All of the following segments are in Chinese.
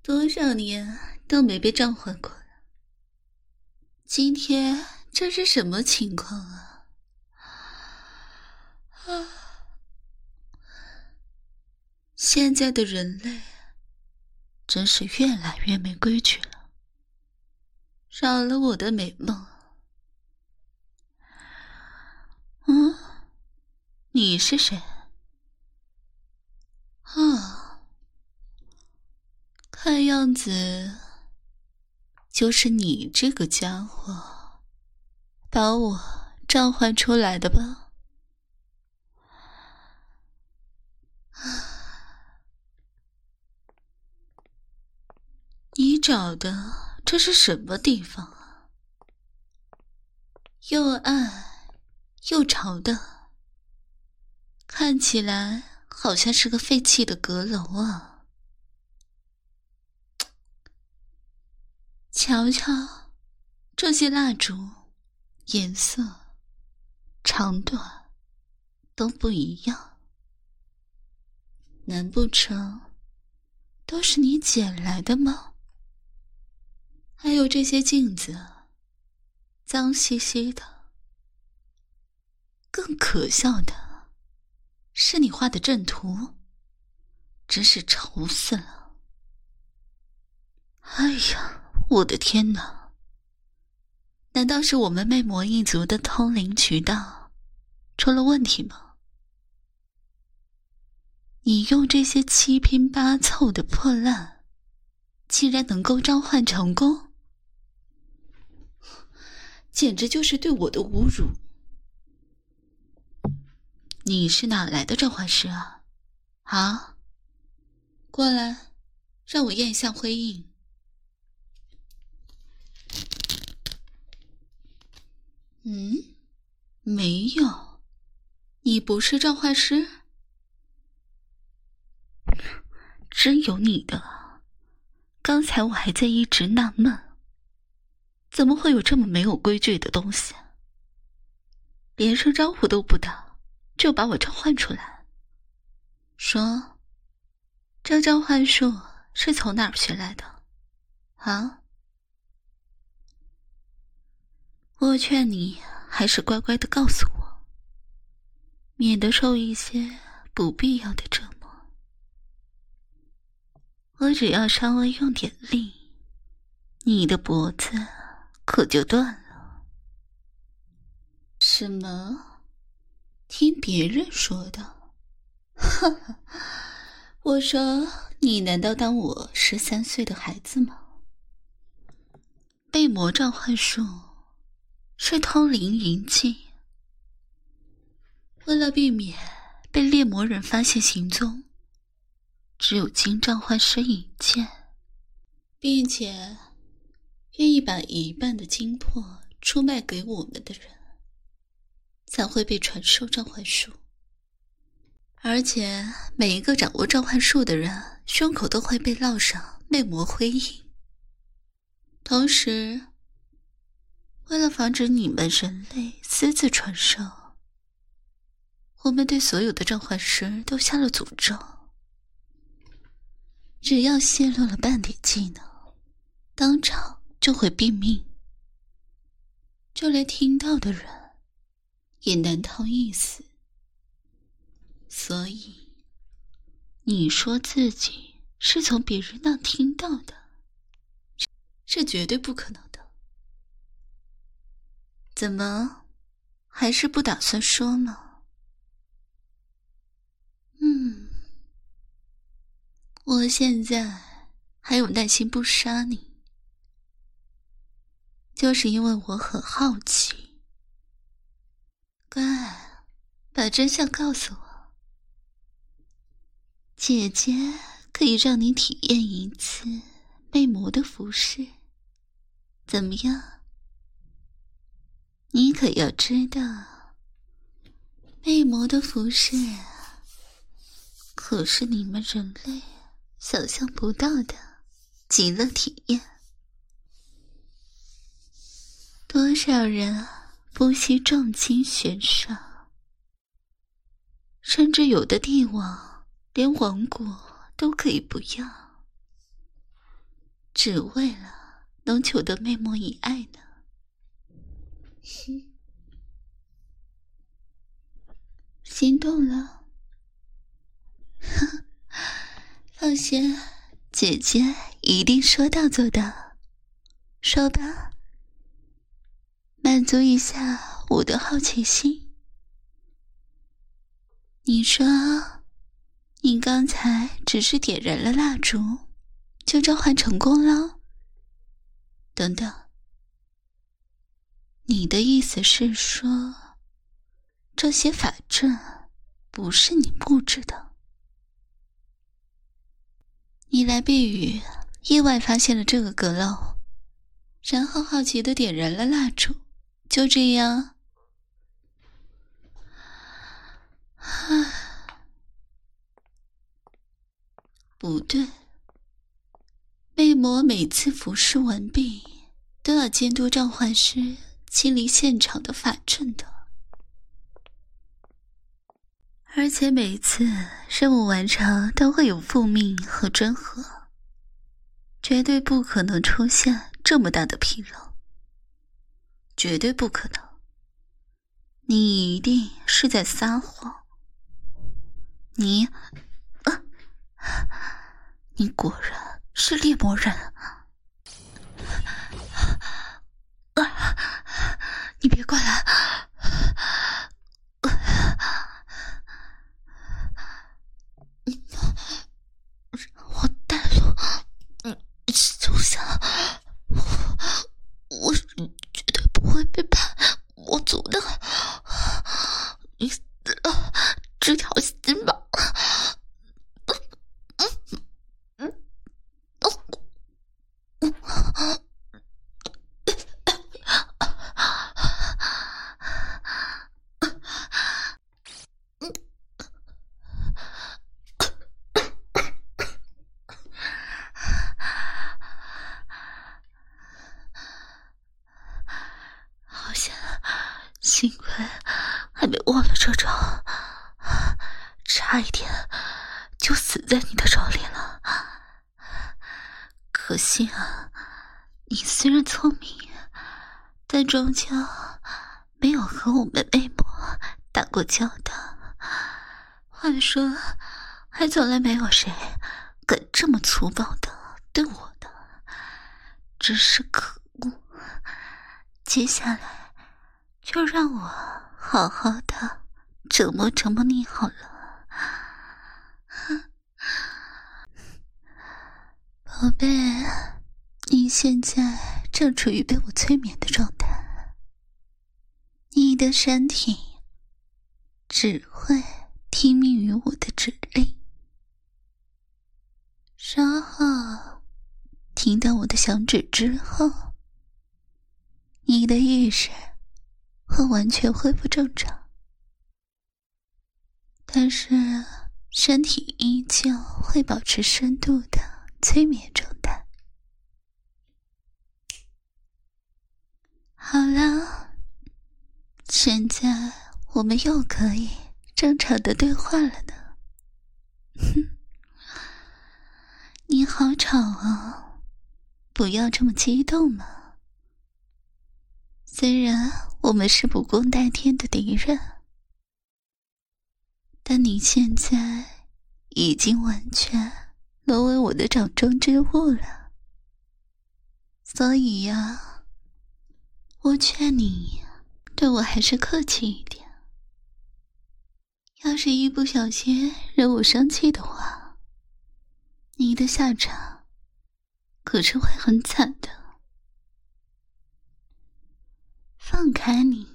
多少年都没被召唤过了，今天这是什么情况啊？现在的人类真是越来越没规矩了，扰了我的美梦。你是谁？看样子就是你这个家伙把我召唤出来的吧？你找的这是什么地方啊？又暗又潮的，看起来好像是个废弃的阁楼啊。瞧瞧，这些蜡烛颜色、长短都不一样，难不成都是你捡来的吗？还有这些镜子，脏兮兮的。更可笑的是你画的阵图，真是丑死了。哎呀，我的天哪！难道是我们魅魔一族的通灵渠道出了问题吗？你用这些七拼八凑的破烂，竟然能够召唤成功，简直就是对我的侮辱！你是哪来的召唤师啊？啊？过来，让我验一下辉印。没有，你不是召唤师？真有你的！刚才我还在一直纳闷，怎么会有这么没有规矩的东西？连声招呼都不打，就把我召唤出来。说，这召唤术是从哪儿学来的？啊？我劝你还是乖乖的告诉我，免得受一些不必要的折磨。我只要稍微用点力，你的脖子可就断了。什么？听别人说的？哈哈，我说你难道当我13岁的孩子吗？魅魔召唤术是通灵银器，为了避免被猎魔人发现行踪，只有经召唤师引荐，并且愿意把一半的精魄出卖给我们的人，才会被传授召唤术。而且每一个掌握召唤术的人胸口都会被烙上魅魔辉印。同时，为了防止你们人类私自传授，我们对所有的召唤师都下了诅咒，只要泄露了半点技能，当场就会毙命，就连听到的人也难逃一死。所以你说自己是从别人那听到的，是绝对不可能的。怎么，还是不打算说吗？我现在还有耐心不杀你，就是因为我很好奇。乖，把真相告诉我，姐姐可以让你体验一次魅魔的服饰，怎么样？你可要知道，魅魔的服饰可是你们人类想象不到的极乐体验。多少人不惜重金悬赏，甚至有的帝王连王国都可以不要， 只为了能求得魅魔以爱呢？心动了？放心，姐姐一定说到做到。说吧，满足一下我的好奇心。你说，你刚才只是点燃了蜡烛，就召唤成功了？等等，你的意思是说，这些法阵不是你布置的？你来避雨，意外发现了这个阁楼，然后好奇地点燃了蜡烛，就这样。不对，魅魔每次服侍完毕，都要监督召唤师清理现场的法阵的，而且每次任务完成都会有复命和专核，绝对不可能出现这么大的纰漏，绝对不可能。你一定是在撒谎。你果然是猎魔人。你别过来。我带路，休想！我绝对不会背叛魔族的。你死了这条心吧。好险，幸亏还没忘了这招，差一点就死在你的手里了。可惜啊，你虽然聪明，但终究没有和我们魅魔打过交道。话说，还从来没有谁敢这么粗暴的对我的，真是可恶。接下来就让我好好的折磨折磨你好了。宝贝，你现在正处于被我催眠的状态，你的身体只会听命于我的指令，稍后听到我的响指之后，你的意识会完全恢复正常，但是身体依旧会保持深度的催眠状态。好了，现在我们又可以正常的对话了呢。你好吵哦，不要这么激动嘛。虽然我们是不共戴天的敌人，但你现在已经完全沦为我的掌中之物了。所以呀，我劝你对我还是客气一点。要是一不小心惹我生气的话，你的下场可是会很惨的。放开你。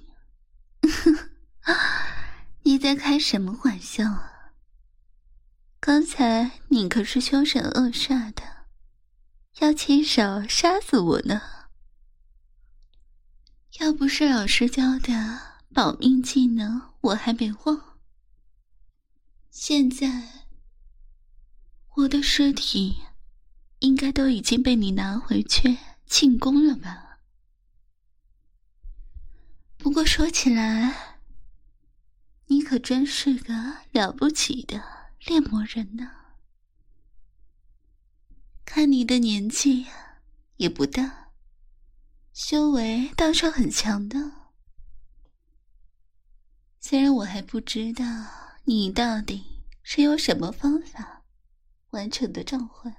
你在开什么玩笑啊？刚才你可是凶神恶煞的，要亲手杀死我呢。要不是老师教的保命技能我还没忘，现在我的尸体应该都已经被你拿回去庆功了吧。不过说起来，你可真是个了不起的猎魔人呢。看你的年纪也不大，修为倒是很强的。虽然我还不知道你到底是用什么方法完成的召唤，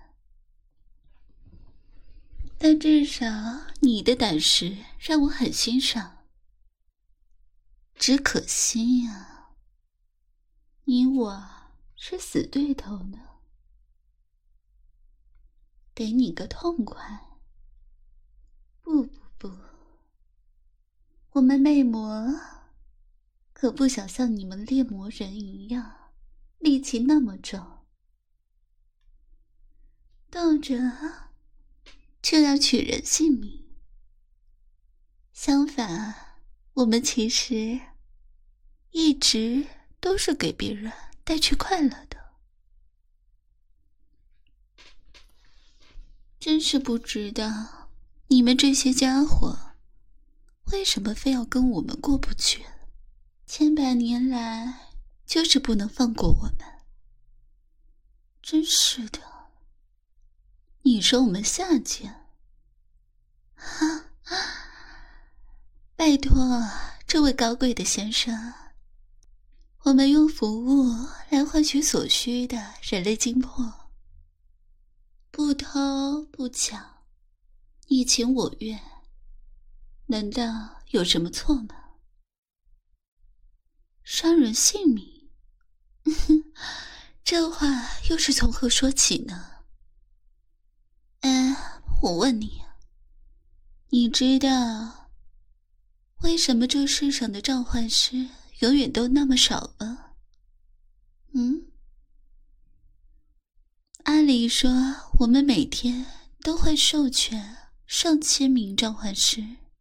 但至少你的胆识让我很欣赏。只可惜呀，你我是死对头呢。给你个痛快。不，我们魅魔可不想像你们猎魔人一样力气那么重，动辄就要取人性命。相反，我们其实一直都是给别人带去快乐的。真是不知道你们这些家伙为什么非要跟我们过不去，千百年来就是不能放过我们。真是的，你说我们下贱？哈，拜托这位高贵的先生，我们用服务来换取所需的人类精魄，不偷不抢，你情我愿，难道有什么错吗？伤人性命，这话又是从何说起呢？我问你，你知道为什么这世上的召唤师永远都那么少吗？按理说，我们每天都会授权上千名召唤师，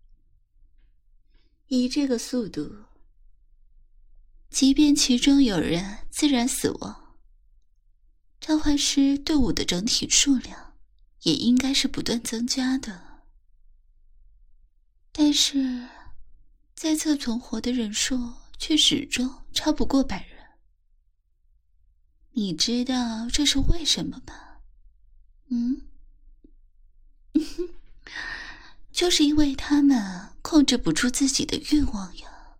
以这个速度，即便其中有人自然死亡，召唤师队伍的整体数量也应该是不断增加的。但是在册存活的人数却始终超不过100人。你知道这是为什么吗？就是因为他们控制不住自己的欲望呀。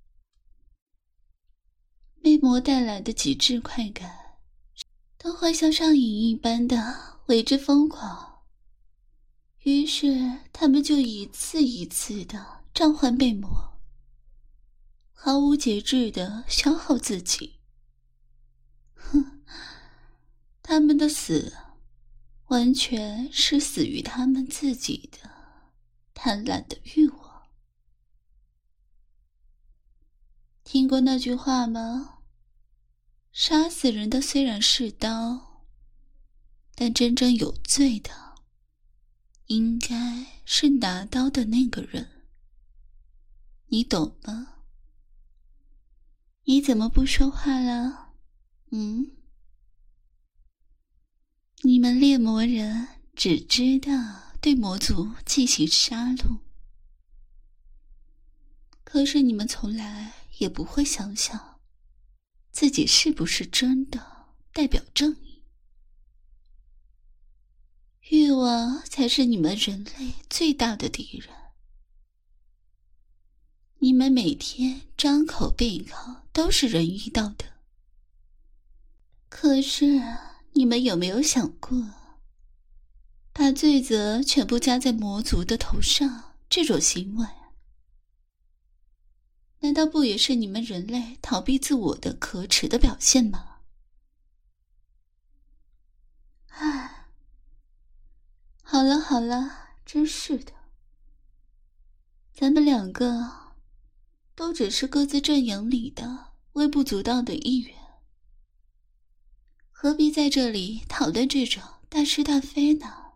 魅魔带来的极致快感，都会像上瘾一般的为之疯狂，于是他们就一次一次的召唤魅魔，毫无节制的消耗自己。他们的死完全是死于他们自己的贪婪的欲望。听过那句话吗？杀死人的虽然是刀，但真正有罪的应该是拿刀的那个人。你懂吗？你怎么不说话了？你们猎魔人只知道对魔族进行杀戮，可是你们从来也不会想想自己是不是真的代表正义。欲望才是你们人类最大的敌人。你们每天张口闭口都是仁义道德，可是你们有没有想过，把罪责全部加在魔族的头上，这种行为难道不也是你们人类逃避自我的可耻的表现吗？好了，真是的，咱们两个都只是各自阵营里的微不足道的一员，何必在这里讨论这种大是大非呢？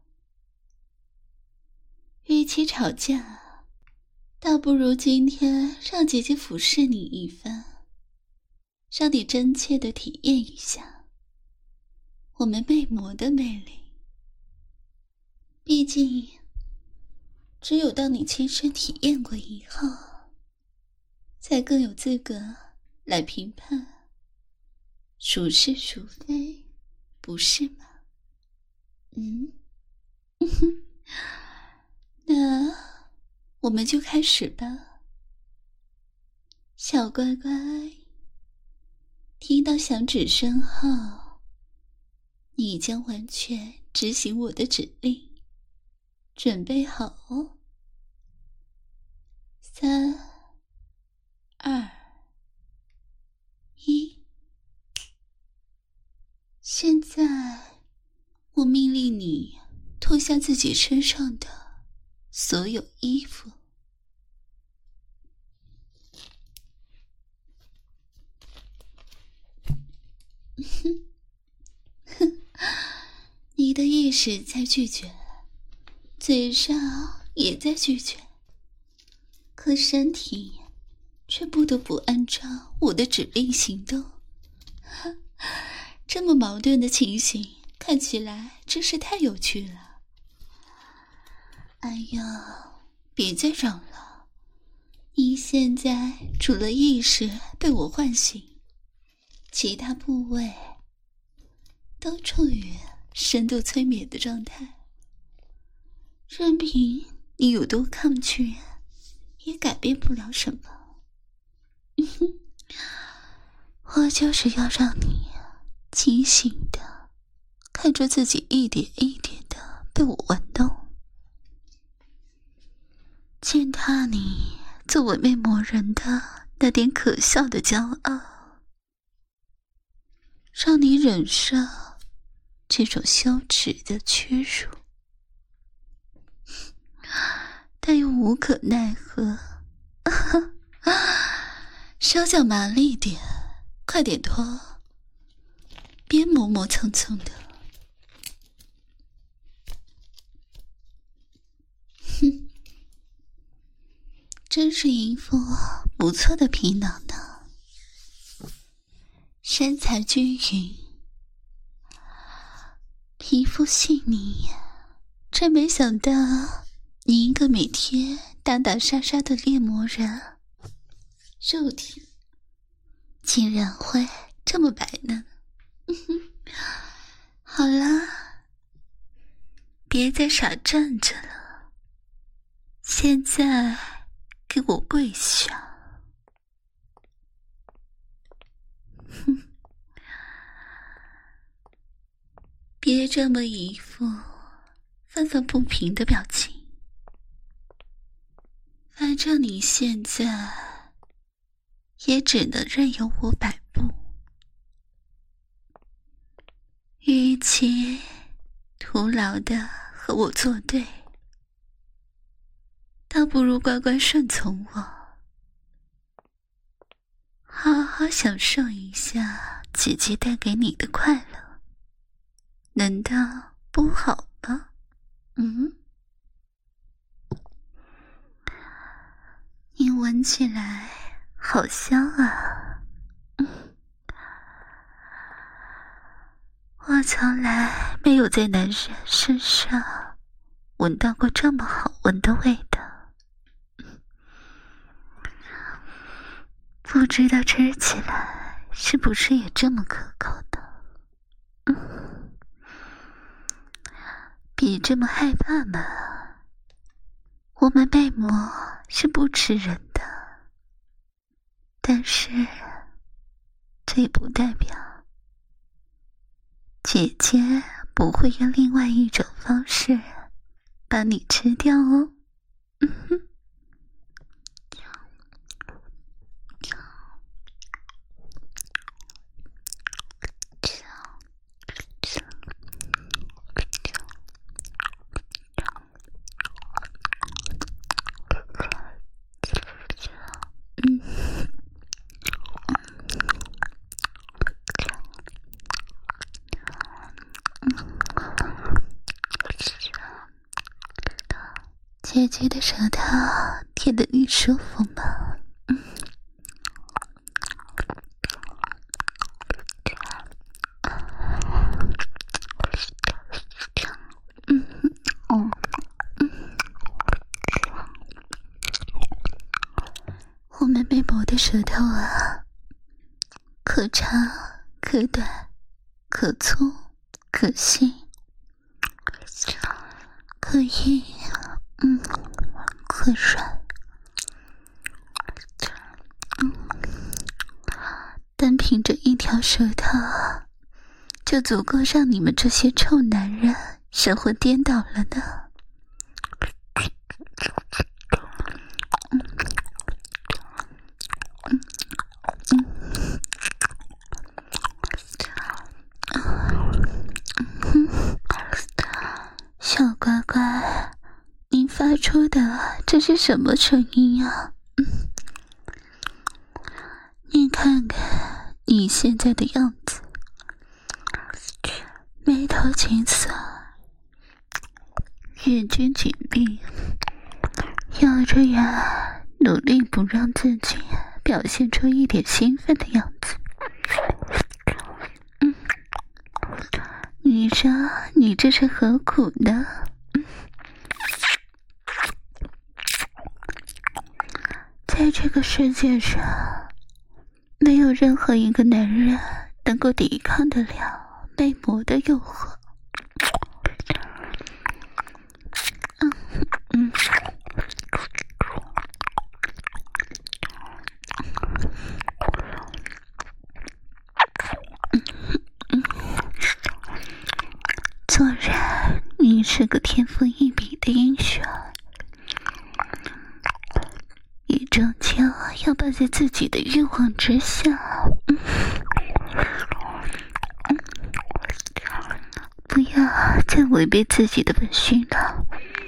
与其吵架，倒不如今天让姐姐俯视你一番，让你真切地体验一下我们魅魔的魅力。毕竟只有当你亲身体验过以后，才更有资格来评判孰是孰非，不是吗？ 我们就开始吧。小乖乖，听到响指声后，你将完全执行我的指令，准备好哦。3、2、1，现在我命令你脱下自己身上的所有衣服。你的意识在拒绝，嘴上也在拒绝，可身体却不得不按照我的指令行动。这么矛盾的情形，看起来真是太有趣了。哎呀，别再嚷了，你现在除了意识被我唤醒，其他部位都处于深度催眠的状态，任凭你有多抗拒，也改变不了什么。我就是要让你清醒的看着自己一点一点的被我玩弄，践踏你作为魅魔人的那点可笑的骄傲，让你忍受这种羞耻的屈辱，但又无可奈何。手脚麻利点，快点脱，别磨磨蹭蹭的。哼，真是一副不错的皮囊呢，身材均匀，皮肤细腻，真没想到你一个每天打打杀杀的猎魔人，肉体竟然会这么白嫩。好啦，别再傻站着了，现在给我跪下。哼，别这么一副愤愤不平的表情，反正你现在也只能任由我摆布，与其徒劳的和我作对，倒不如乖乖顺从我，好好享受一下姐姐带给你的快乐，难道不好吗？你闻起来好香啊。我从来没有在男人身上闻到过这么好闻的味道，不知道吃起来是不是也这么可口呢？别这么害怕嘛，我们魅魔是不吃人的，但是这也不代表姐姐不会用另外一种方式把你吃掉哦。姐姐的舌头舔得你舒服吗？我们魅魔的舌头啊，可长可短，可粗可细，可硬可软， 单凭着一条舌头就足够让你们这些臭男人神魂颠倒了呢。小乖乖，你发出的这是什么声音啊？你看看你现在的样子，眉头紧锁，眼睛紧闭，咬着牙努力不让自己表现出一点兴奋的样子。你说你这是何苦呢？在这个世界上，没有任何一个男人能够抵抗得了魅魔的诱惑。做人，你是个天赋异禀的英雄，你终究要败在自己的欲望之下。不要再违背自己的本性了，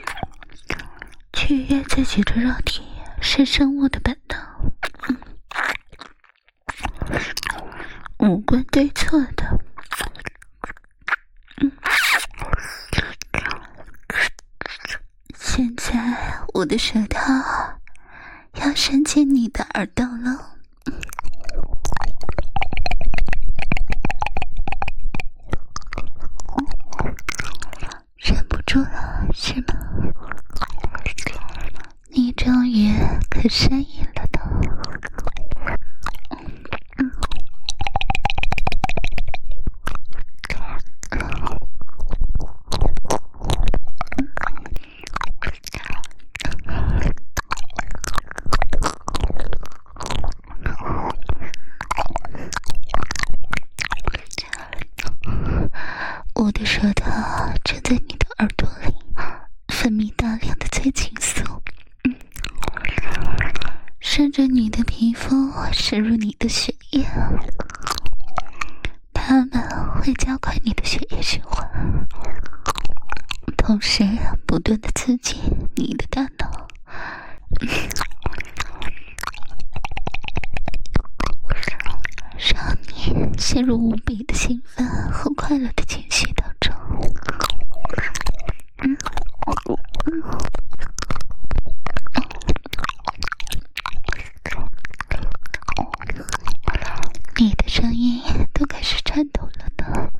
取悦自己的肉体是生物的本能，无关对错的。现在我的舌头要伸进你的耳朵了，忍不住了是吗？你终于可呻吟了呢。我的舌头正在你的耳朵里分泌大量的催情素，顺着你的皮肤渗入你的血液，它们会加快你的血液循环，同时不断的刺激你的大脑，让你陷入无比的兴奋和快乐的情绪当中。你的声音都开始颤抖了呢。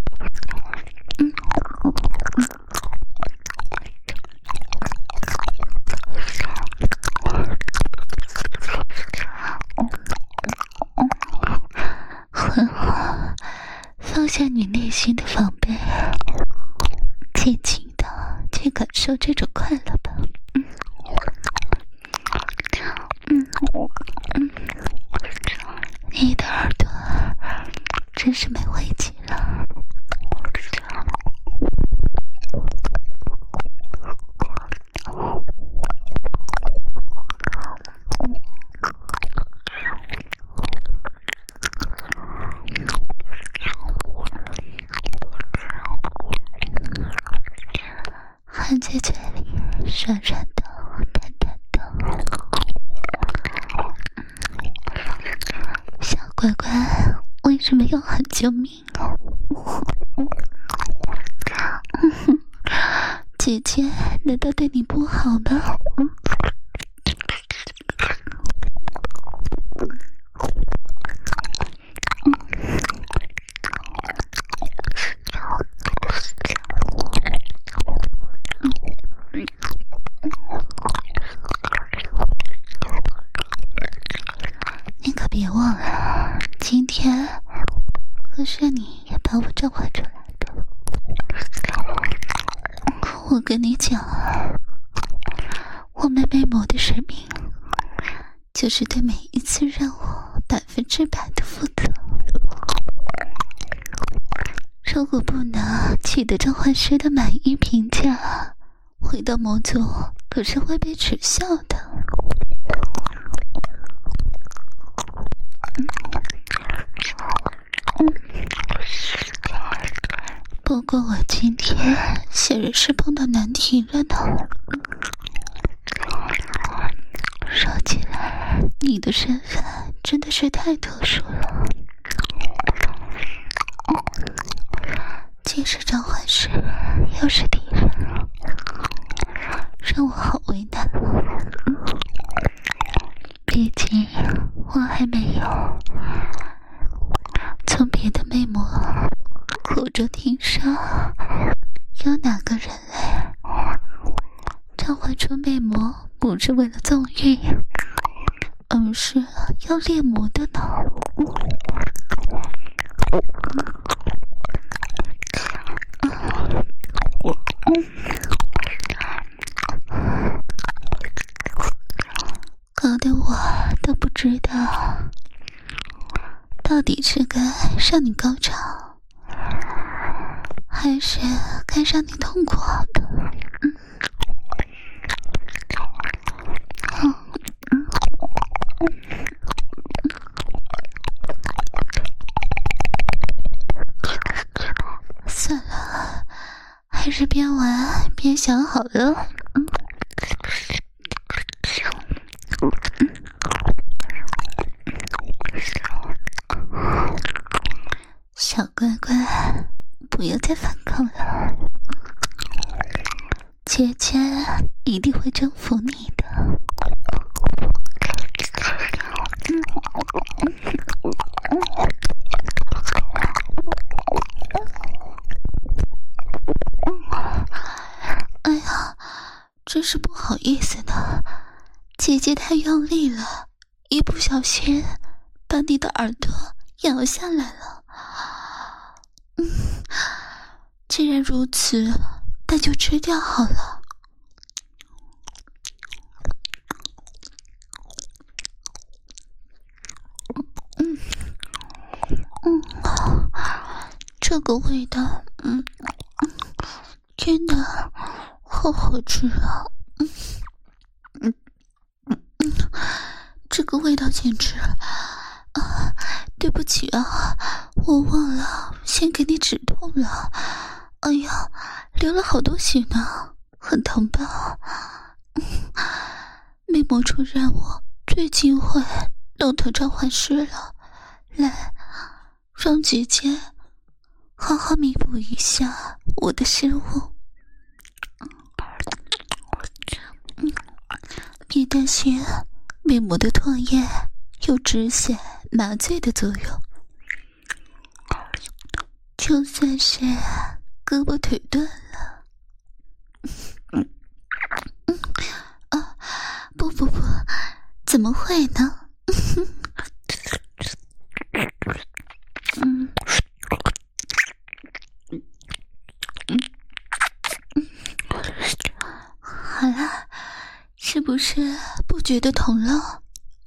很好，放下你内心的防备，尽情的去感受这种快乐吧。你的耳朵真是美味极了。含在嘴里，软软的，淡淡的。小乖乖，为什么要喊救命啊？姐姐难道对你不好吗？你可别忘了，今天可是你也把我召唤出来的。我跟你讲，我们魅魔的使命就是对每一次任务 100%的负责。如果不能取得召唤师的满意评价，回到魔族可是会被耻笑的。不过我今天显然是碰到难题了呢。说起来，你的身份真的是太特殊了，既是召唤师，又是敌人，让我好为难。毕竟我还没有从别的魅魔口中听说有哪个人类召唤出魅魔不是为了纵欲，而是要猎魔的呢。搞得我都不知道到底是该让你高潮，还是该让你痛苦的。算了，还是边玩边想好了。小乖乖，不要再反抗了，姐姐一定会征服你的。哎呀，真是不好意思呢，姐姐太用力了，一不小心把你的耳朵咬下来了。既然如此，那就吃掉好了。这个味道，真的好好吃啊！这个味道简直……对不起啊，我忘了先给你止痛了。哎呀，流了好多血呢，很疼吧？魅魔出让我最忌讳动头召唤师了，来，让姐姐好好弥补一下我的失误。别担心，魅魔的唾液有止血麻醉的作用，就算是胳膊腿断了，不，怎么会呢？好了，是不是不觉得疼了？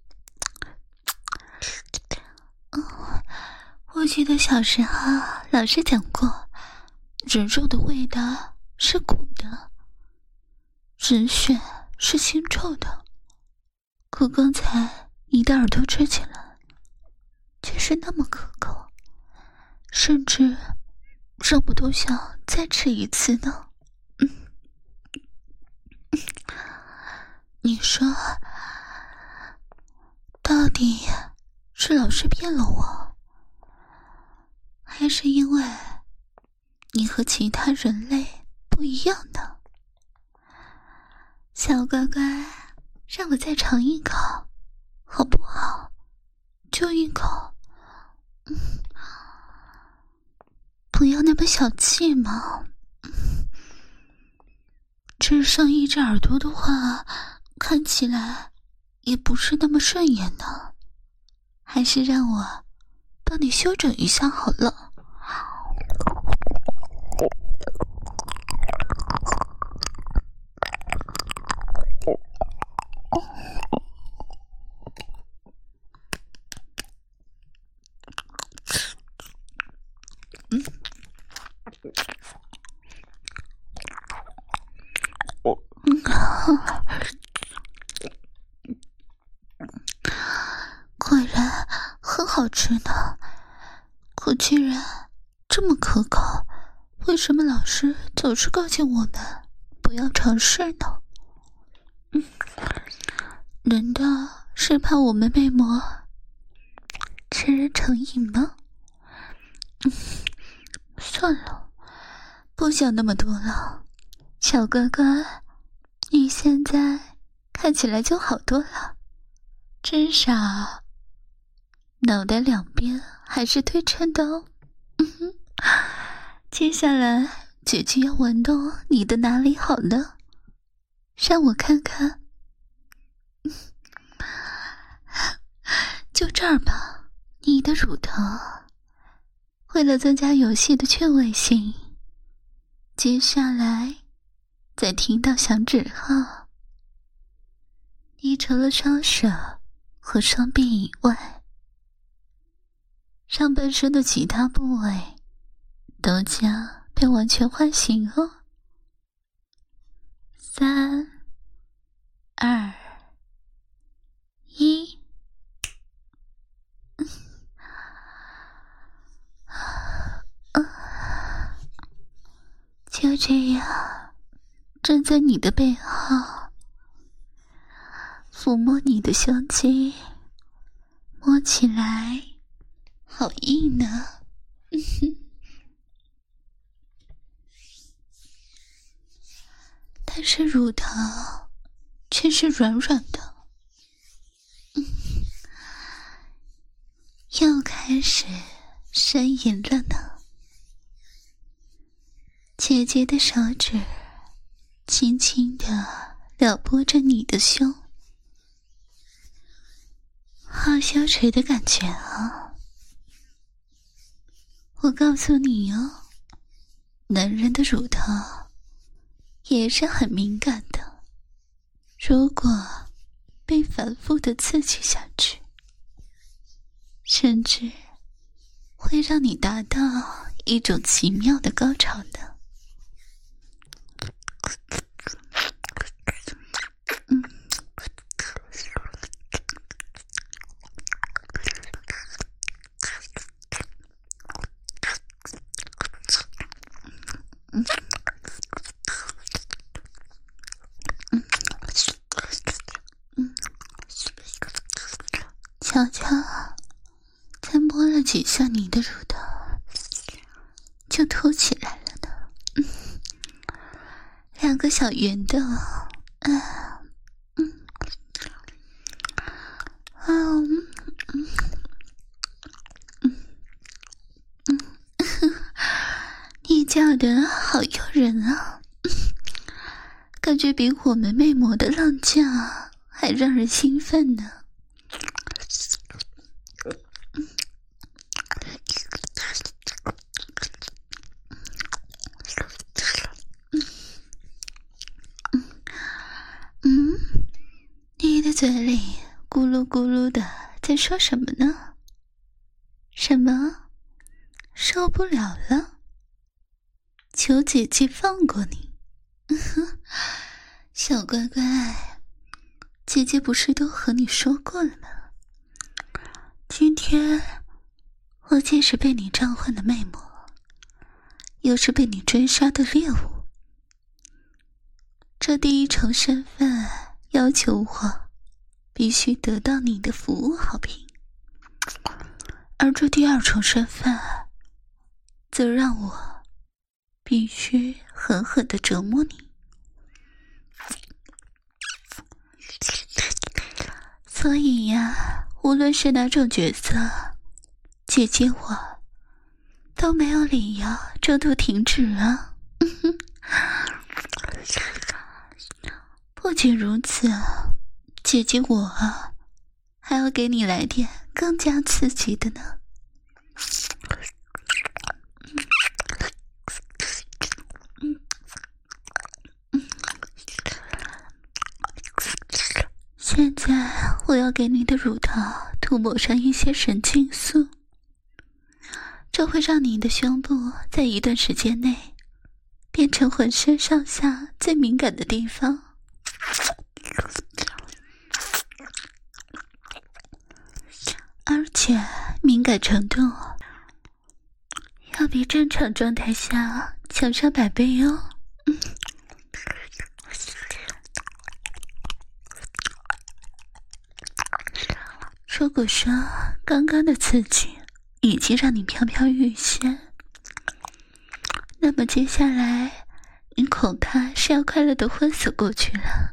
我记得小时候老师讲过，人肉的味道是苦的，人血是腥臭的。可刚才你的耳朵吃起来却是那么可口，甚至让我都想再吃一次呢。你说，到底是老师骗了我，还是因为你和其他人类不一样呢？小乖乖，让我再尝一口好不好？就一口，不要那么小气嘛。只剩一只耳朵的话，看起来也不是那么顺眼呢。还是让我帮你修整一下好了。 果然很好吃呢，可居然这么可口，为什么老师总是告诫我们不要尝试呢？难道是怕我们魅魔吃人成瘾吗？算了，不想那么多了。小乖乖，你现在看起来就好多了，至少脑袋两边还是对称的哦。接下来姐姐要玩弄你的哪里好了？让我看看。就这儿吧，你的乳头。为了增加游戏的趣味性，接下来在听到响指后，你除了双手和双臂以外，上半身的其他部位都将被完全唤醒哦。3、2、1。就这样站在你的背后，抚摸你的胸肌，摸起来好硬呢。但是乳头却是软软的。又开始呻吟了呢。姐姐的手指轻轻地撩拨着你的胸，好羞耻的感觉啊！我告诉你哦，男人的乳头也是很敏感的，如果被反复的刺激下去，甚至会让你达到一种奇妙的高潮的。悄悄再摸了几下你的乳头，就凸起来了呢。两个小圆的，你叫的好诱人啊，感觉比我们魅魔的浪叫还让人兴奋呢。你的嘴里咕噜咕噜的在说什么呢？什么？受不了了？求姐姐放过你。小乖乖，姐姐不是都和你说过了吗？今天我既是被你召唤的魅魔，又是被你追杀的猎物，这第一重身份要求我必须得到你的服务好评，而这第二重身份则让我必须狠狠地折磨你。所以呀，无论是哪种角色，姐姐我都没有理由中途停止啊。不仅如此，姐姐我还要给你来点更加刺激的呢。现在我要给你的乳头涂抹上一些神经素，这会让你的胸部在一段时间内变成浑身上下最敏感的地方。 感程度要比正常状态下强上100倍哦。如果说刚刚的刺激已经让你飘飘欲仙，那么接下来你恐怕是要快乐的昏死过去了。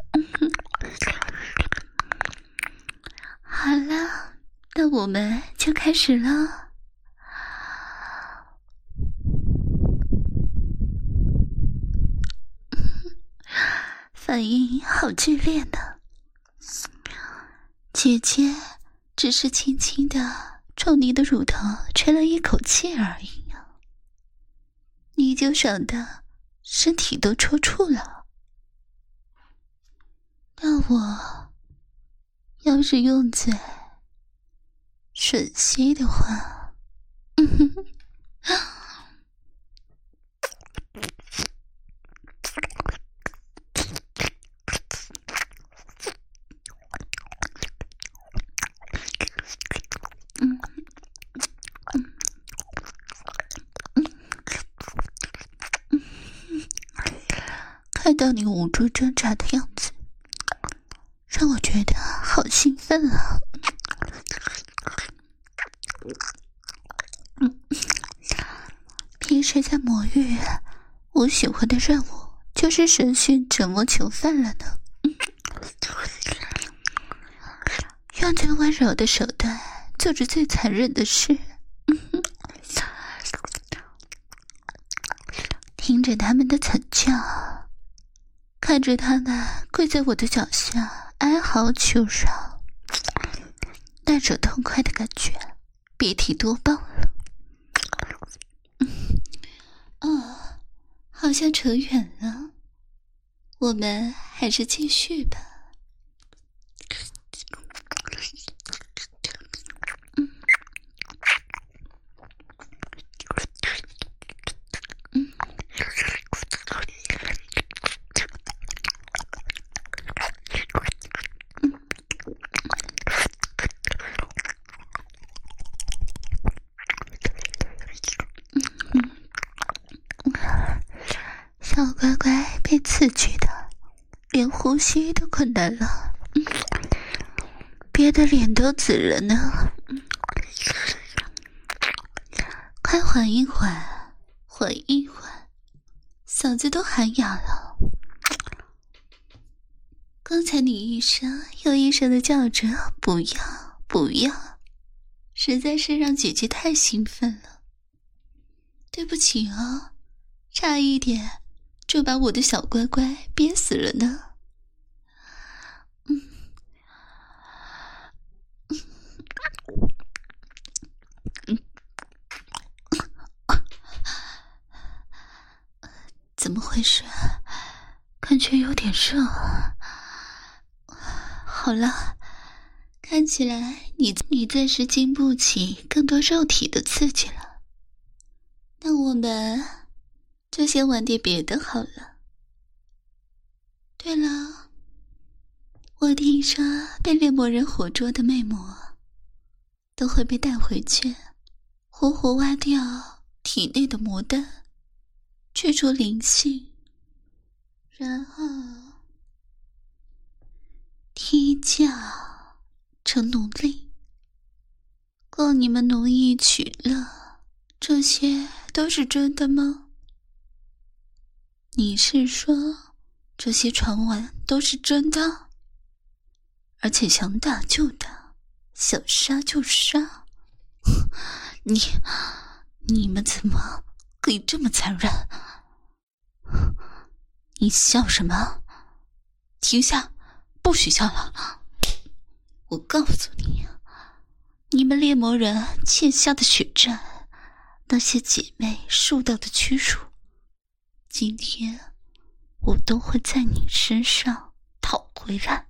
好了，那我们就开始了。反应好剧烈呢。姐姐只是轻轻地冲你的乳头吹了一口气而已啊，你就爽得身体都抽搐了。那我要是用嘴吮吸的话，看到你捂住挣扎的样子，让我觉得好兴奋啊！平时在魔域，我喜欢的任务就是审讯折磨囚犯了呢。用最温柔的手段做着最残忍的事。听着他们的惨叫，看着他们跪在我的脚下哀嚎求饶，那种痛快的感觉别提多棒了。好像扯远了，我们还是继续吧。小乖乖被刺激的连呼吸都困难了，憋得脸都紫了呢。快缓一缓，缓一缓，嗓子都喊哑了。刚才你一声又一声的叫着不要不要，实在是让姐姐太兴奋了。对不起啊，差一点就把我的小乖乖憋死了呢。怎么回事？感觉有点热。好了，看起来你暂时经不起更多肉体的刺激了。那我们就先玩点别的好了。对了，我听说被猎魔人活捉的魅魔都会被带回去，活活挖掉体内的魔丹，去除灵性，然后踢脚成奴隶，供你们奴役取乐。这些都是真的吗？你是说这些传闻都是真的？而且想打就打，想杀就杀？你们怎么可以这么残忍？你笑什么？停下，不许笑了！我告诉你，你们猎魔人欠下的血债，那些姐妹受到的屈辱，今天我都会在你身上讨回来。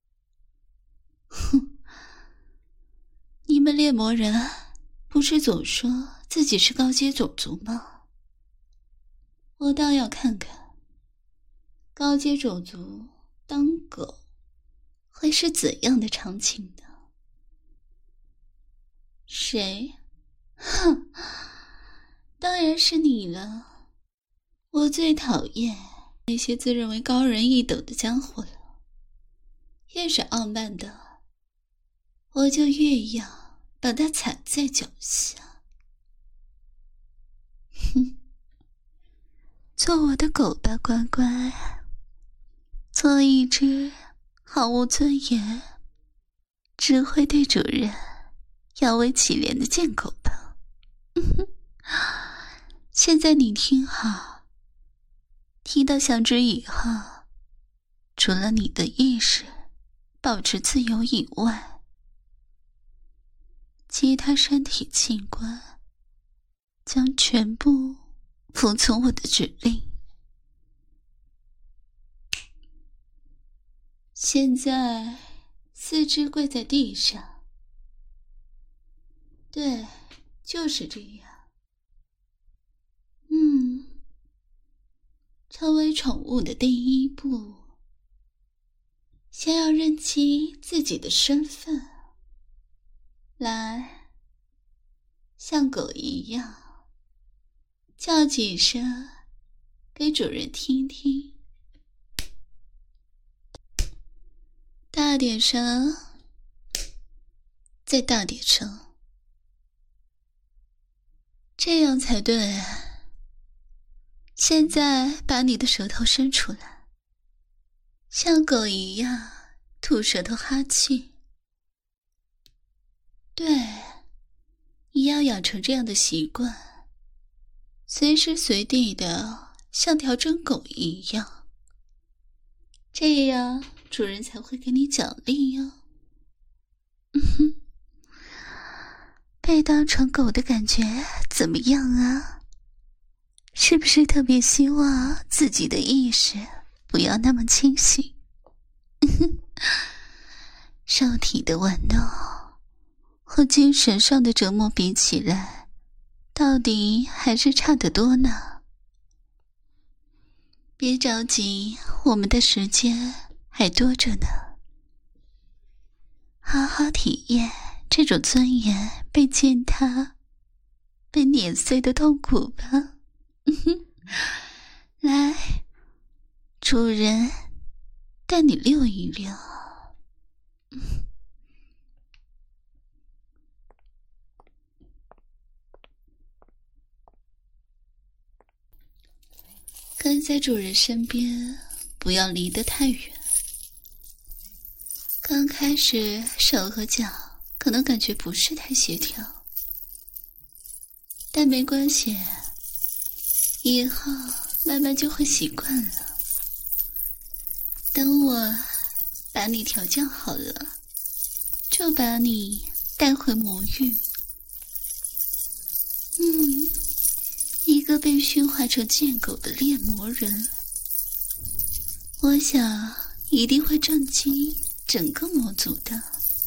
哼，你们猎魔人不是总说自己是高阶种族吗？我倒要看看高阶种族当狗会是怎样的场景呢？谁哼，当然是你了。我最讨厌那些自认为高人一等的家伙了。越是傲慢的，我就越要把他踩在脚下。哼，做我的狗吧，乖乖。做一只毫无尊严，只会对主人摇尾乞怜的贱狗吧。现在你听好，听到响指以后，除了你的意识保持自由以外，其他身体器官将全部服从我的指令。现在四肢跪在地上，对，就是这样。成为宠物的第一步，先要认清自己的身份。来，像狗一样叫几声给主人听听，大点声，再大点声，这样才对。现在把你的舌头伸出来，像狗一样吐舌头哈气。对，你要养成这样的习惯，随时随地的像条真狗一样，这样主人才会给你奖励哟。被当成狗的感觉怎么样啊？是不是特别希望自己的意识不要那么清醒？肉体的玩闹和精神上的折磨比起来，到底还是差得多呢。别着急，我们的时间还多着呢。好好体验这种尊严被践踏、被碾碎的痛苦吧。来，主人带你溜一溜。跟在主人身边，不要离得太远。刚开始手和脚可能感觉不是太协调，但没关系，以后慢慢就会习惯了。等我把你调教好了，就把你带回魔域。一个被驯化成贱狗的猎魔人，我想一定会震惊整个魔族的。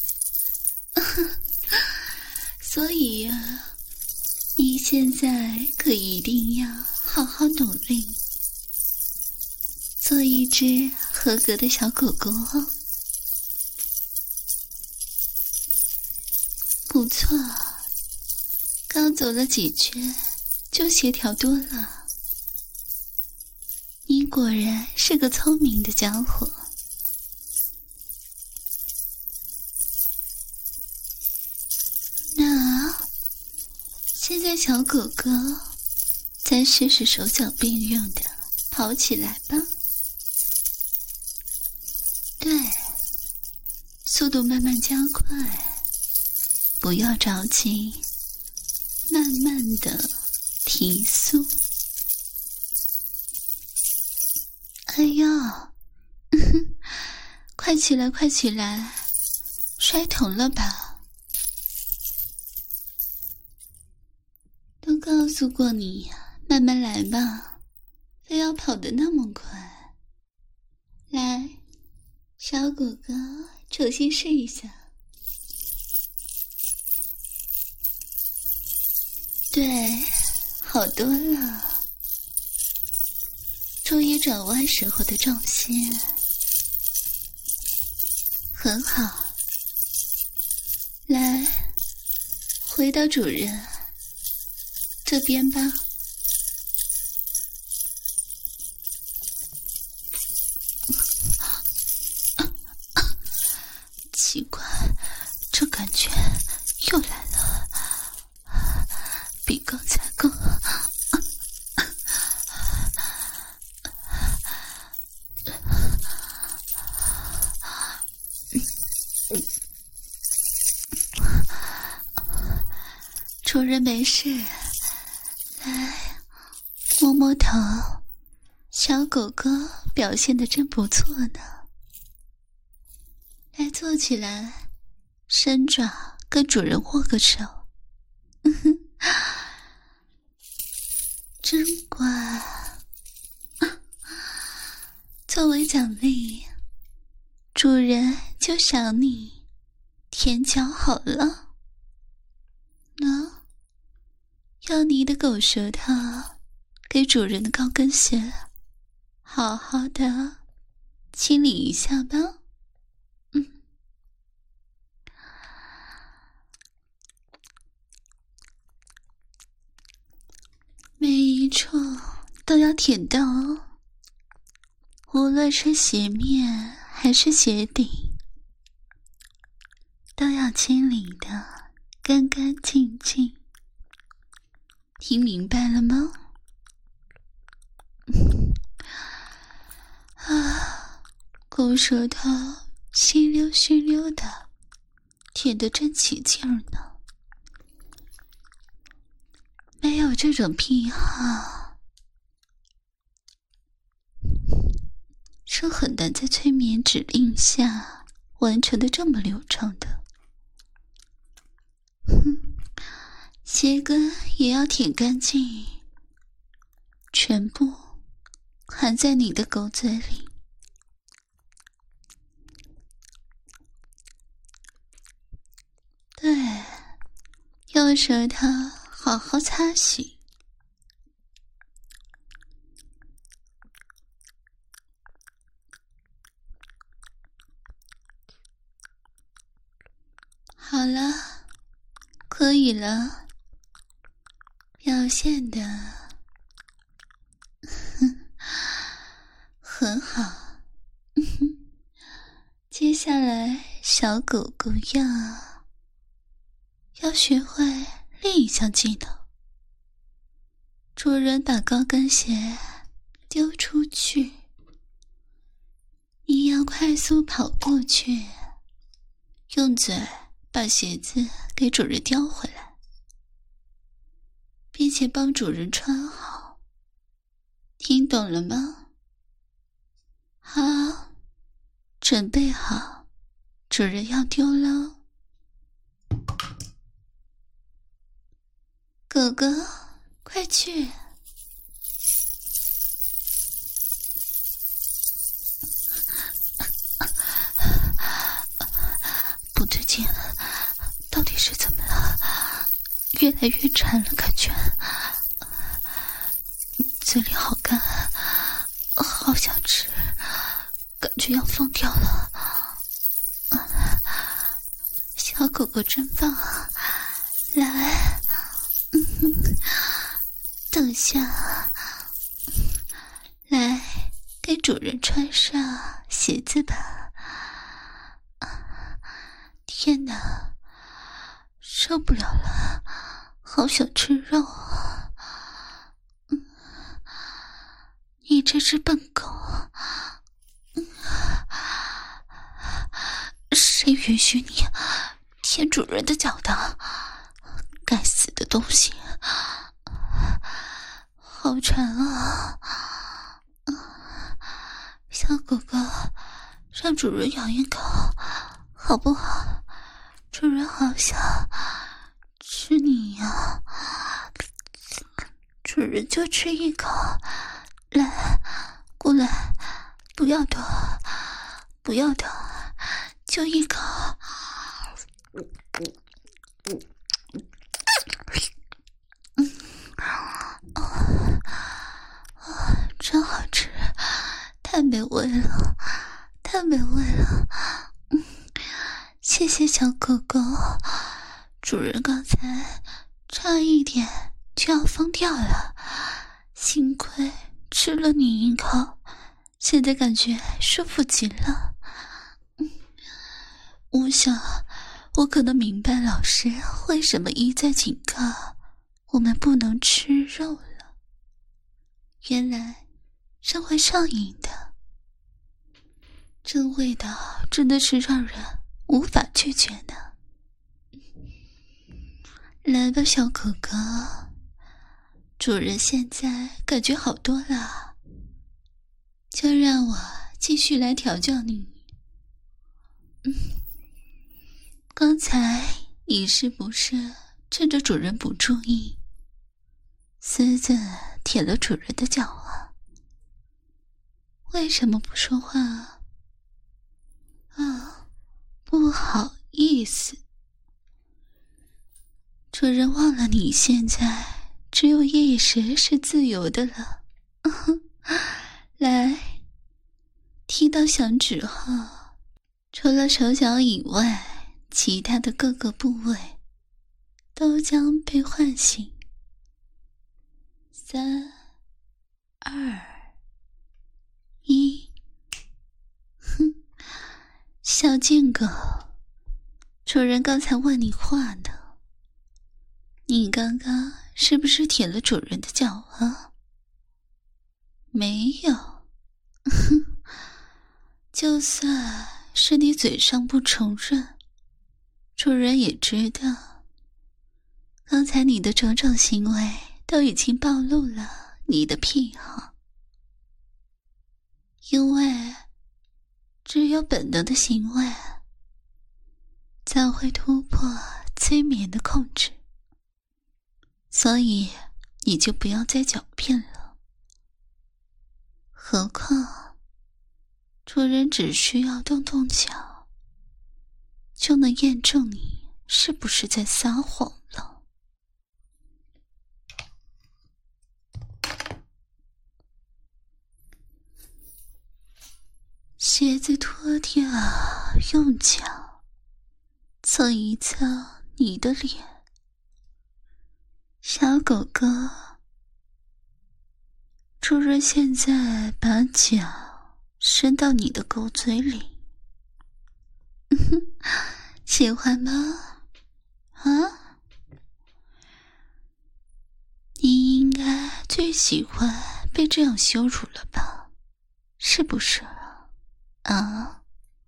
所以呀，你现在可一定要好好努力，做一只合格的小狗狗哦。不错，刚走了几圈就协调多了。你果然是个聪明的家伙。那现在小狗狗再试试手脚并用的跑起来吧。对，速度慢慢加快，不要着急，慢慢的提速。哎呦，快起来快起来，摔疼了吧？都告诉过你慢慢来吧，非要跑得那么快。来，小狗狗重新试一下。对，好多了。注意转弯时候的重心。很好。来，回到主人这边吧。奇怪，这感觉又来了，比刚才更……主人没事，来摸摸头，小狗狗表现得真不错呢。来坐起来，伸爪跟主人握个手。真乖。作为奖励，主人就赏你舔脚好了。喏，用你的狗舌头给主人的高跟鞋好好的清理一下吧。每一处都要舔到哦，无论是鞋面还是鞋底，都要清理的干干净净。听明白了吗？狗舌头吸溜吸溜的，舔得真起劲儿呢。没有这种癖好，是很难在催眠指令下完成的这么流畅的。鞋跟也要舔干净，全部含在你的狗嘴里。对，用舌头好好擦洗。好了，可以了，表现的很好。接下来小狗狗要学会另一项技能。主人把高跟鞋丢出去，你要快速跑过去，用嘴把鞋子给主人叼回来，并且帮主人穿好。听懂了吗？好，准备好，主人要丢了。狗狗，快去！不对劲，到底是怎么了？越来越馋了，感觉嘴里好干，好想吃，感觉要疯掉了。小狗狗真棒，来，等下，来给主人穿上鞋子吧。天哪，受不了了，好想吃肉啊！你这只笨狗，谁允许你舔主人的脚的？该死的东西，好馋啊！小狗狗，让主人咬一口好不好？主人好想吃你呀！主人就吃一口，来，过来，不要躲，不要躲，就一口。真好吃，太美味了，太美味了。谢谢小狗狗，主人刚才差一点就要疯掉了，幸亏吃了你一口，现在感觉舒服极了。我想我可能明白老师为什么一再警告我们不能吃肉了，原来是会上瘾的，这味道真的是让人无法拒绝的。来吧，小哥哥，主人现在感觉好多了，就让我继续来调教你。刚才你是不是趁着主人不注意，私自舔了主人的脚啊？为什么不说话啊？不好意思，主人忘了你现在只有意识是自由的了。来，踢到响指后，除了手脚以外，其他的各个部位都将被唤醒。3、2、1。哼，小贱狗，主人刚才问你话呢，你刚刚是不是舔了主人的脚啊？没有。哼，就算是你嘴上不承认，主人也知道，刚才你的种种行为都已经暴露了你的癖好。因为只有本能的行为才会突破催眠的控制，所以你就不要再狡辩了。何况主人只需要动动脚，就能验证你是不是在撒谎了。鞋子脱掉，用脚蹭一蹭你的脸。小狗狗，主人现在把脚伸到你的狗嘴里。喜欢吗？啊？你应该最喜欢被这样羞辱了吧？是不是啊？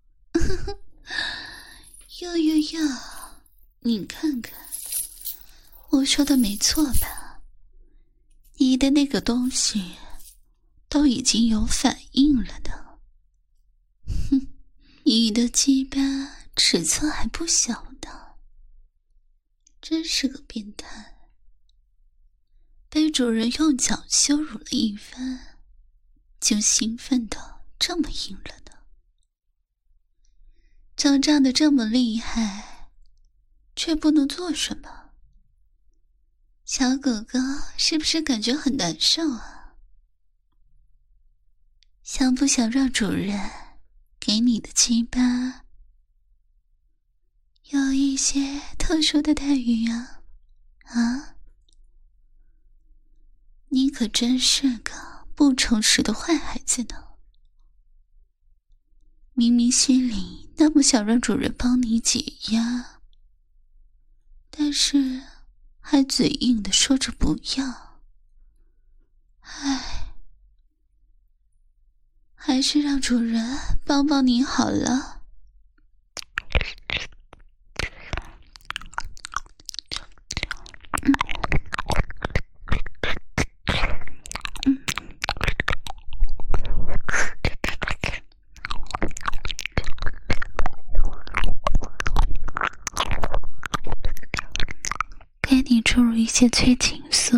哟，你看看，我说的没错吧？你的那个东西都已经有反应了呢。哼，你的鸡巴尺寸还不小呢，真是个变态。被主人用脚羞辱了一番，就兴奋的这么硬了呢。长得这么厉害，却不能做什么，小狗狗是不是感觉很难受啊？想不想让主人给你的鸡巴有一些特殊的待遇啊？啊？你可真是个不诚实的坏孩子呢！明明心里那么想让主人帮你解压，但是还嘴硬地说着不要。唉，还是让主人帮帮你好了。给你注入一些催情素，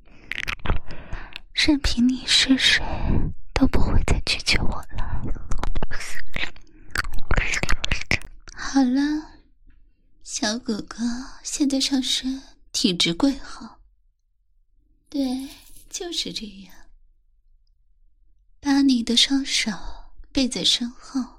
任凭你是谁都不会再拒绝我了。好了，小狗狗现在上身体质贵好。对，就是这样。把你的双手背在身后，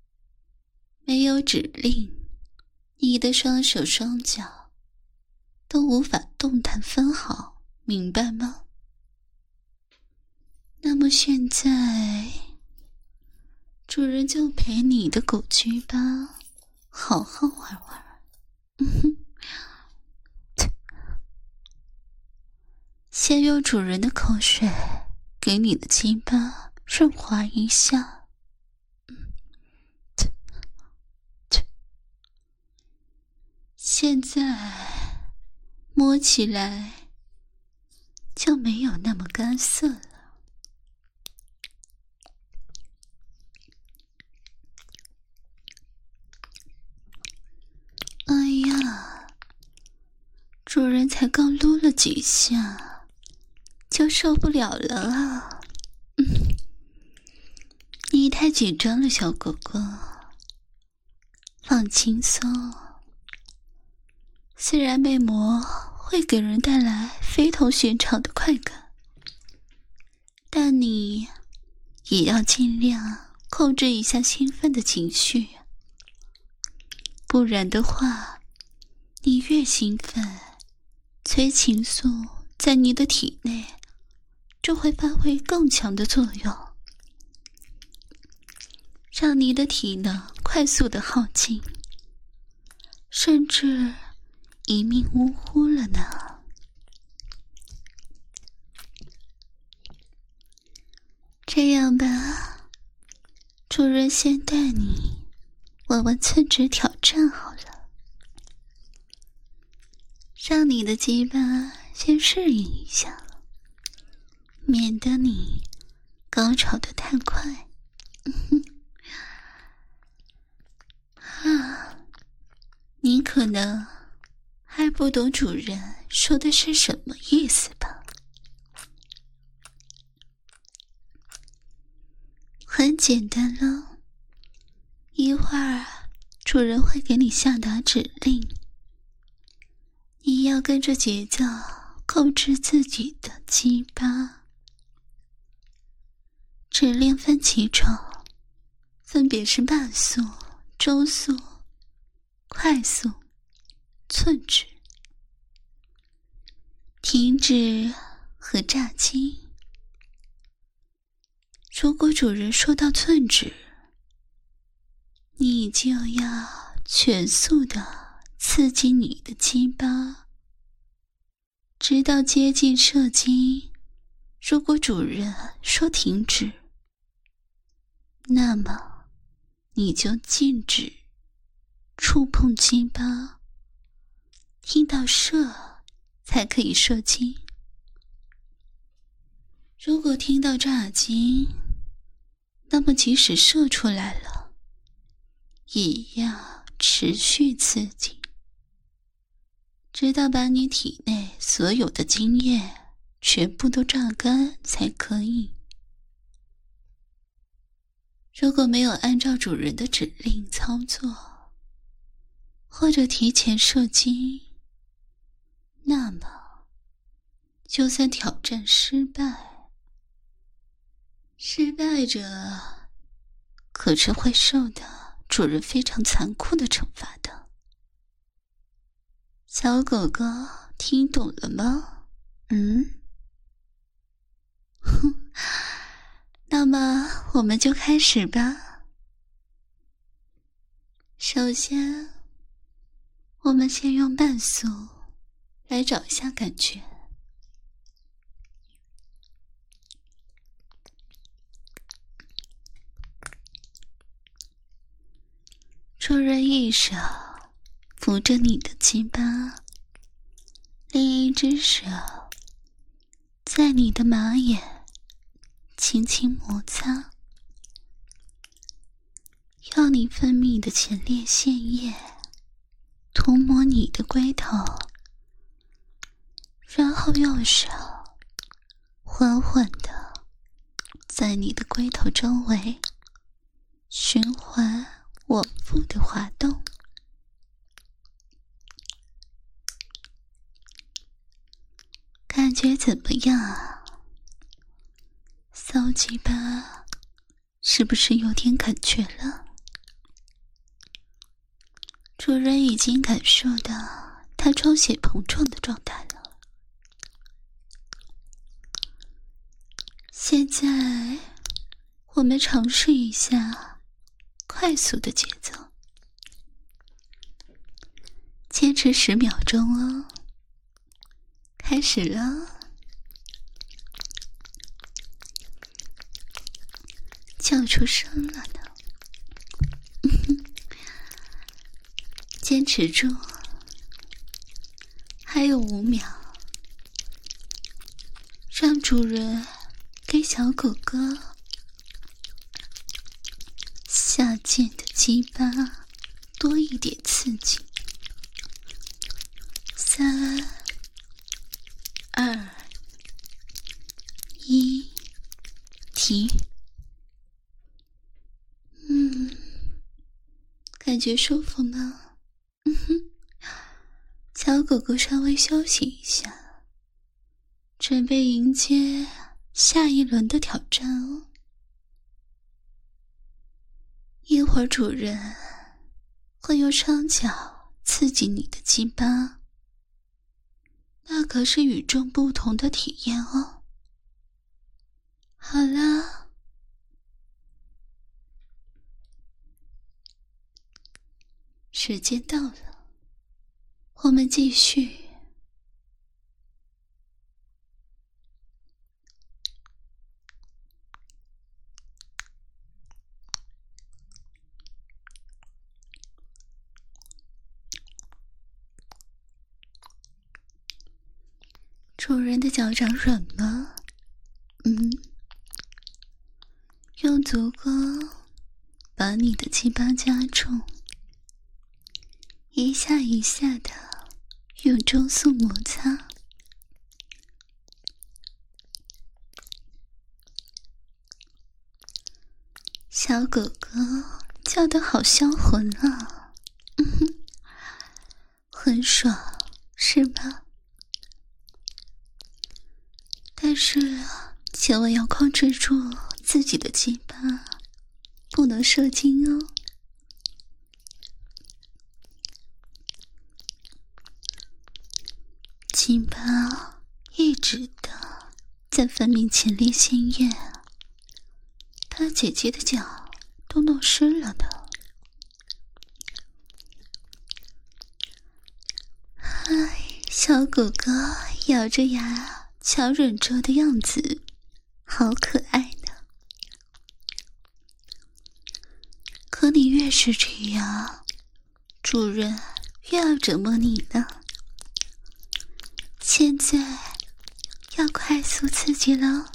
没有指令，你的双手双脚都无法动弹分毫，明白吗？那么现在，主人就陪你的狗居吧，好好玩玩。先用主人的口水给你的鸡巴润滑一下。现在摸起来就没有那么干涩了。哎呀，主人才刚撸了几下就受不了了啊！你太紧张了，小狗狗，放轻松。虽然被磨会给人带来非同寻常的快感，但你也要尽量控制一下兴奋的情绪，不然的话，你越兴奋，催情素在你的体内就会发挥更强的作用，让你的体能快速的耗尽，甚至一命呜呼了呢。这样吧，主人先带你玩玩寸指挑战好了，让你的鸡巴先适应一下，免得你高潮得太快。你可能还不懂主人说的是什么意思吧？很简单了，一会儿主人会给你下达指令，你要跟着节奏控制自己的鸡巴。指令分几种，分别是慢速、中速、快速、寸指、停止和炸鸡。如果主人说到寸指，你就要全速的刺激你的鸡巴，直到接近射精。如果主人说停止，那么你就禁止触碰鸡巴，听到射才可以射精。如果听到炸精，那么即使射出来了，也要持续刺激，直到把你体内所有的精液全部都榨干才可以。如果没有按照主人的指令操作，或者提前射精，那么就算挑战失败，失败者可是会受到主人非常残酷的惩罚的。小狗狗听懂了吗？那么我们就开始吧。首先，我们先用慢速来找一下感觉。主人一手扶着你的鸡巴，另一只手在你的马眼轻轻摩擦，要你分泌的前列腺液涂抹你的龟头，然后右手缓缓地在你的龟头周围循环往复的滑动。感觉怎么样啊？骚鸡巴是不是有点感觉了？主人已经感受到他装血膨胀的状态了。现在我们尝试一下快速的节奏，坚持10秒钟哦。开始了，叫出声了呢。坚持住，还有5秒，让主人给小狗狗下贱的鸡巴多一点刺激。3、2、1，停。感觉舒服吗？小狗狗稍微休息一下，准备迎接下一轮的挑战哦。一会儿主人会用双脚刺激你的鸡巴，那可是与众不同的体验哦。好了，时间到了，我们继续。主人的脚掌软吗？用足弓把你的鸡巴加重，一下一下的用中速摩擦。小狗狗叫得好销魂啊，很爽是吧？但是千万要控制住自己的鸡巴，不能射精哦。鸡巴一直的在分泌前列腺液，大姐姐的脚都弄湿了呢。唉，小狗狗咬着牙强忍着的样子好可爱呢。可你越是这样，主人越要折磨你呢。现在要快速刺激了。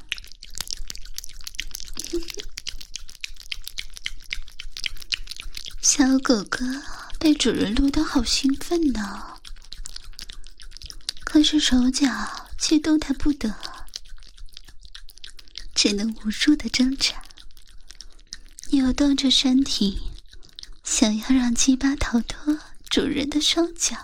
小狗狗被主人撸得好兴奋呢，可是手脚却动弹不得，只能无助的挣扎，扭动着身体，想要让鸡巴逃脱主人的双脚。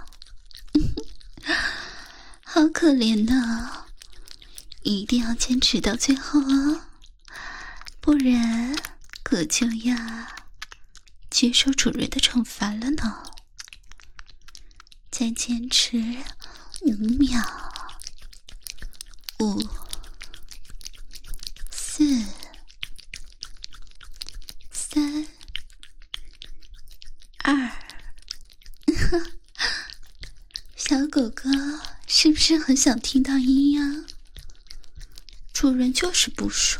好可怜呢，一定要坚持到最后哦，不然可就要接受主人的惩罚了呢。再坚持5秒，5、4、3、2。小狗狗是不是很想听到音呀？主人就是不说，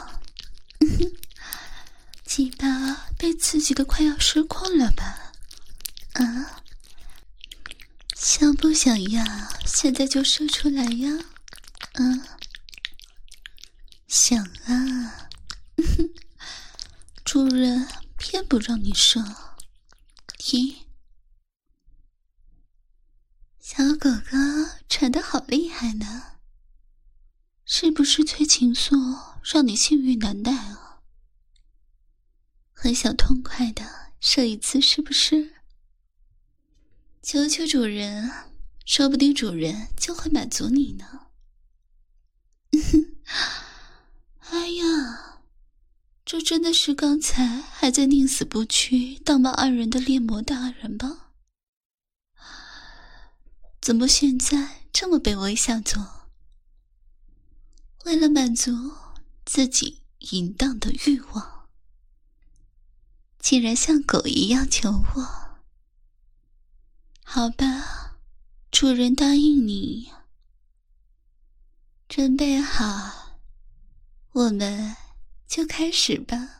鸡巴被刺激的快要失控了吧？啊，想不想要现在就射出来呀？想啊。主人偏不让你射。停。小狗狗喘得好厉害呢，是不是催情素让你性欲难耐啊？很想痛快的射一次是不是？求求主人，说不定主人就会满足你呢。哎呀，这真的是刚才还在宁死不屈当骂2人的猎魔大人吧？ 怎么现在这么被我下作？为了满足自己淫荡的欲望，竟然像狗一样求我。好吧，主人答应你，准备好，我们就开始吧。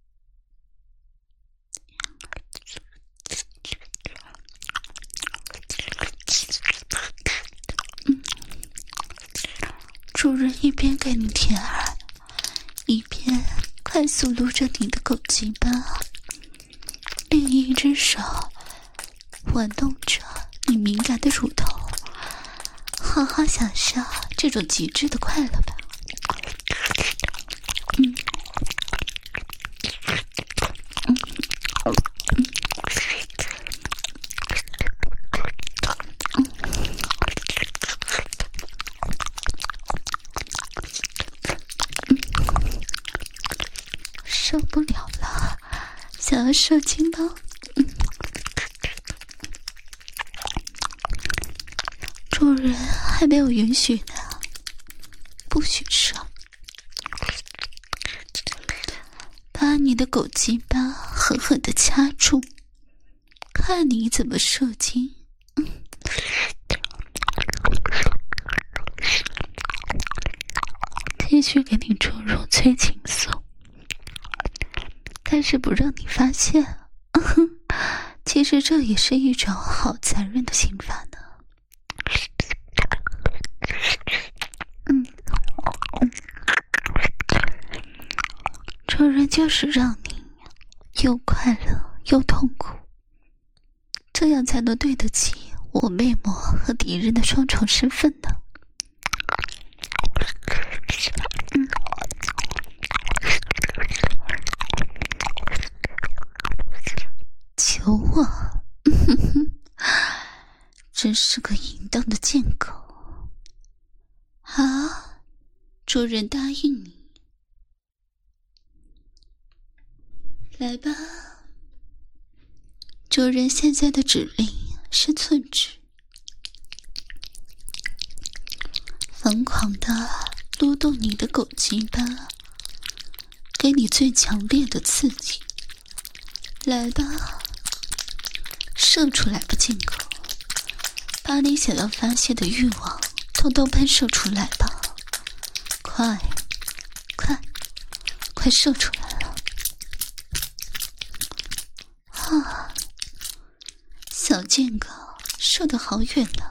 主人一边给你舔耳，一边快速撸着你的狗鸡巴，另一只手玩弄着你敏感的乳头，好好享受这种极致的快乐吧。受不了了，想要射精吗？主人还没有允许呢，不许射。把你的狗鸡巴狠狠地掐住，看你怎么射精。继续给你注入催情素，但是不让你发现。其实这也是一种好残忍的刑法呢。主人就是让你又快乐又痛苦，这样才能对得起我魅魔和敌人的双重身份呢。求我，真是个淫荡的贱狗。好，主人答应你，来吧。主人现在的指令是寸指，疯狂地撸动你的狗鸡巴，给你最强烈的刺激。来吧，射出来吧，贱狗，把你想要发泄的欲望统统喷射出来吧！快，快射出来了！啊，小贱狗，射得好远呢！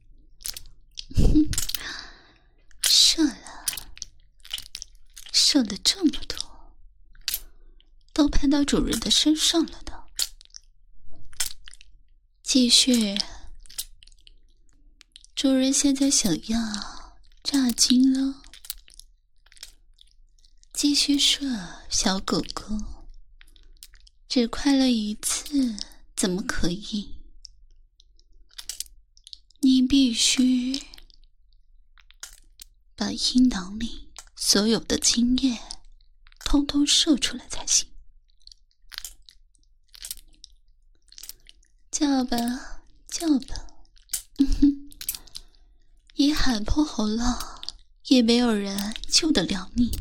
射了这么多，都喷到主人的身上了呢。继续，主人现在想要炸精了，继续射，小狗狗。只快乐一次怎么可以？你必须把阴囊里所有的精液通通射出来才行。叫吧，叫吧，你喊破喉了，也没有人救得了你。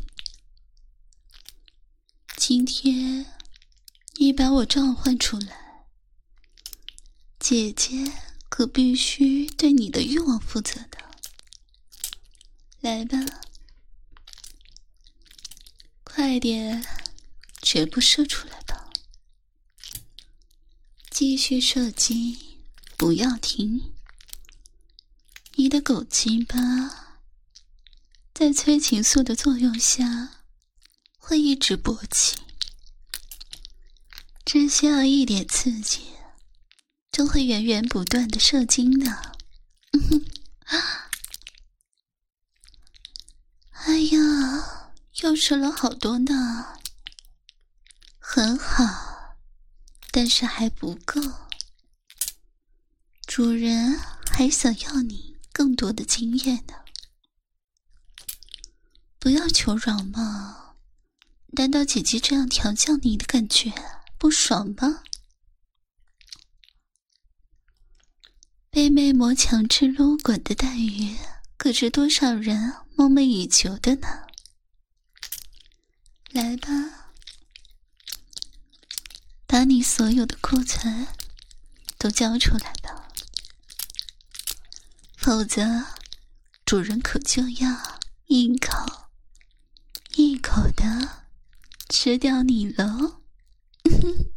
今天你把我召唤出来，姐姐可必须对你的欲望负责的。来吧，快点，全部射出来吧！继续射击，不要停。你的狗鸡巴在催情素的作用下会一直勃起，只需要一点刺激就会源源不断的射精的。哎呀，又射了好多呢，很好，但是还不够，主人还想要你更多的经验呢。不要求饶嘛，难道姐姐这样调教你的感觉不爽吗？ 被魅魔强制撸滚的待遇，可是多少人梦寐以求的呢？来吧，把你所有的库存都交出来吧，否则主人可就要一口一口的吃掉你喽！